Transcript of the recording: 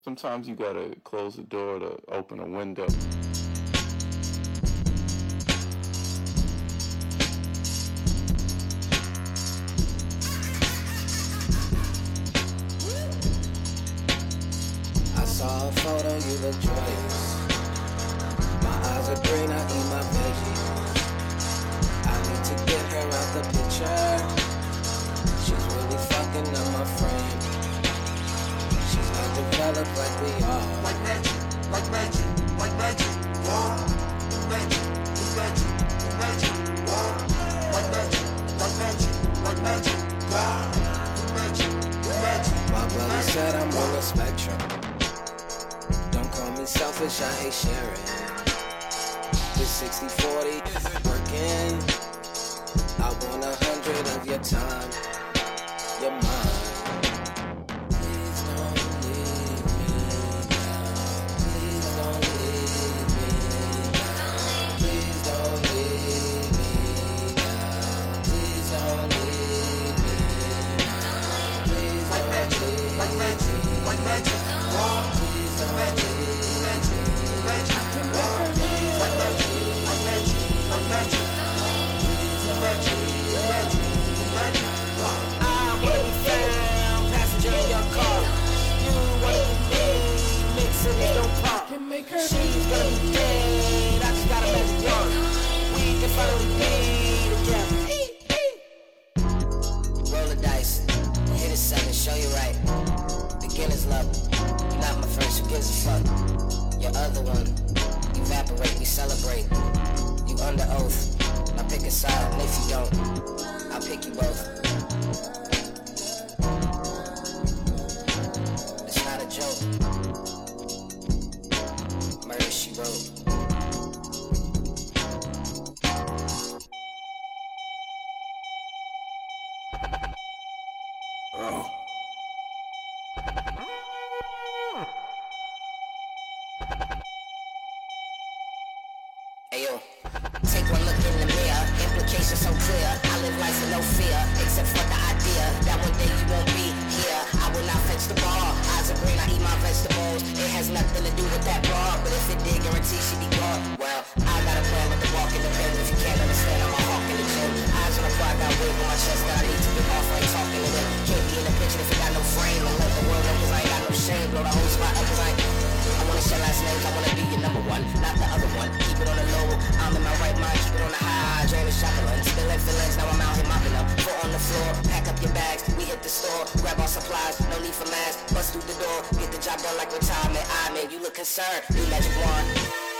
Sometimes you gotta close the door to open a window. I saw a photo, you look joyous. My eyes are green, I eat my veggies. I need to get her out the picture. She's really fucking up my frame. She's not developed like we are. Like magic, like magic, like magic, wow. Magic, magic, magic, wow. Like magic, like magic, like magic, wow. Magic, magic. My brother said I'm on the spectrum. Don't call me selfish, I hate sharing. This 60-40 working. I want 100 of your time. You're mine. Please don't leave me now. Please don't leave me now. Please don't leave me now. Please don't leave me now. Please Like don't magic, leave like magic, like magic, wow. Please don't Magic, leave magic, magic, wow. Like magic, like magic, like magic, magic, magic, magic, wow. I wanna be found, passenger in your car. You wanna be me, mix cities don't pop. She's gonna be dead, I just got a magic wand. We can finally be together. Roll the dice, hit a 7, show you right. Beginner's level, you're not my first, who gives a fuck? Your other one, evaporate, we celebrate. You under oath, now pick a side, and if you don't, I'll pick you both. It's not a joke. Murder, she wrote. Ayo, take one look in the mirror, implications so clear. I live life with no fear, except for the idea that one day you won't be here. I will not fetch the bar, eyes are green, I eat my vegetables. It has nothing to do with that bar, but if it did, guarantee she be gone. Well, I got a plan with the walk in the pen. If you can't understand, I'm a hawk in the gym. Eyes on the fly, got weight on my chest that I need to get off. I ain't talking to them. Can't be in the picture if it got no frame. And let the world know cause I ain't got no shame. Blow the whole spot up cause I wanna share last names, I wanna be your number one, not the other one. Keep it on the low, I'm in my right mind, keep it on the high. Drain the shotgun, spilling feelings, now I'm out here mopping up. Foot on the floor, pack up your bags, we hit the store, grab our supplies, no need for masks, bust through the door, get the job done like retirement. I man, you look concerned, new magic wand.